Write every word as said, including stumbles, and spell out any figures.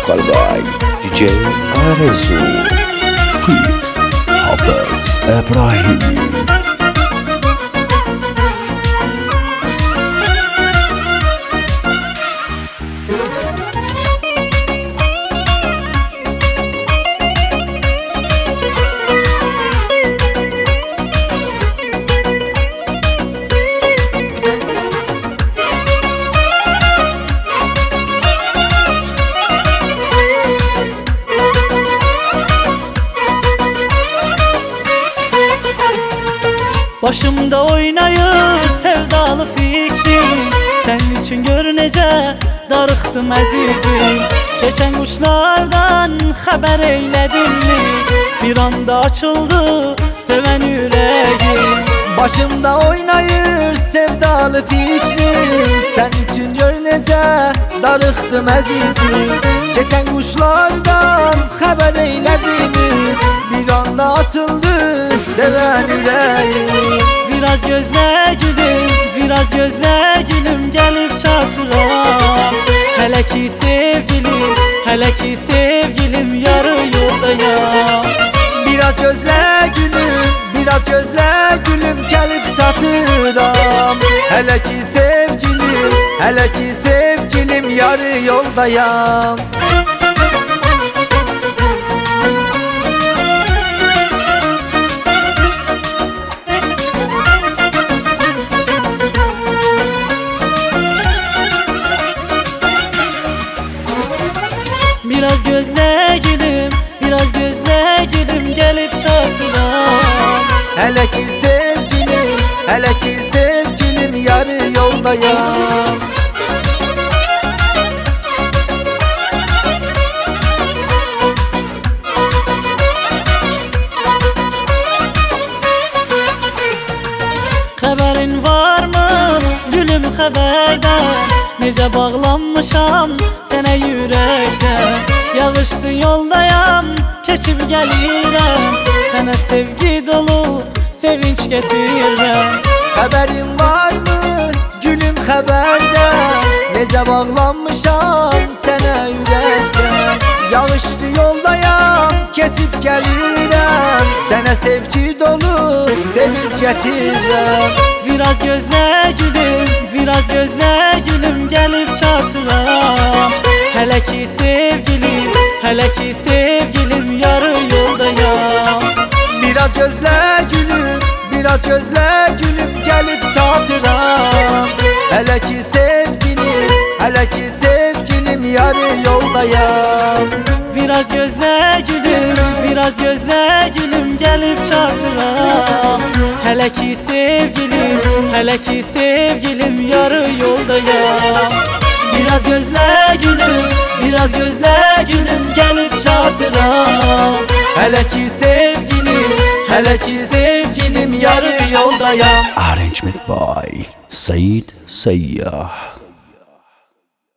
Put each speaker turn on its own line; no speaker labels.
Local by D J Arezzo Feat Hafız İbrahim.
Başımda oynayır sevdalı fikrim, senin için görünəcə darıxdım əzizim. Keçən quşlardan xəbər eylədinmi? Bir anda açıldı sevən ürəyim.
Başımda oynayır sevdalı fikrim, sen için görünəcə darıxdım əzizim. Keçən quşlardan xəbər eylədinmi? Bir anda açıldı sevən ürəyim.
Biraz gözlə gülüm, biraz gözlə gülüm, gəlib çatıram. Hələ ki sevgilim, hələ ki sevgilim, yarı yoldayam.
Biraz gözlə gülüm, biraz gözlə gülüm, gəlib çatıram. Hələ ki sevgilim, hələ ki sevgilim, yarı yoldayam.
Biraz gözlə gülüm, biraz gözlə gülüm, gəlib çatıram.
Hələ ki sevgilim, hələ ki sevgilim, yarı yoldayam.
Xəbərin varmı gülüm xəbərdən? Necə bağlanmışam sənə ürəkdən. Yağışlı yoldayam, keçib gəlirəm, sənə sevgi dolu sevinç gətirirəm.
Xəbərin varmı gülüm xəbərdən? Necə bağlanmışam sənə ürəkdən. Yağışlı yoldayam, keçib gəlirəm, sənə sevgi dolu sevinç gətirirəm.
Biraz gözlə gülüm, biraz gözlə gülüm, gəlib çatıram. Hələ ki sevgilim, hələ ki sevgilim, yarı yoldayam.
Biraz gözlə gülüm, biraz gözlə gülüm, gəlib çatıram. Hələ ki sevgilim, hələ ki sevgilim, yarı yoldayam.
Biraz gözlə gülüm, biraz gözlə gülüm, gəlib çatıram. Hələ ki sevgilim, hələ ki sevgilim, yarı yoldayam.
Biraz gözlə gülüm, biraz gözlə gülüm, gəlib çatıram. Hələ ki sevgilim, hələ ki sevgilim, yarı yoldayam.
Arrangement by Said Sayyah.